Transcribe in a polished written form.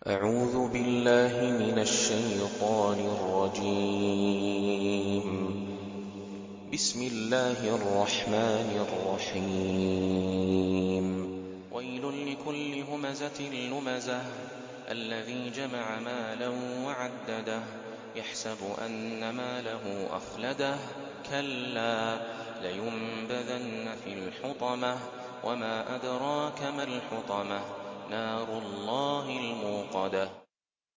أعوذ بالله من الشيطان الرجيم. بسم الله الرحمن الرحيم. ويل لكل همزة لمزة الذي جمع مالا وعدده يحسب أن ماله أخلده كلا لينبذن في الحطمة وما أدراك ما الحطمة نار الله الموقدة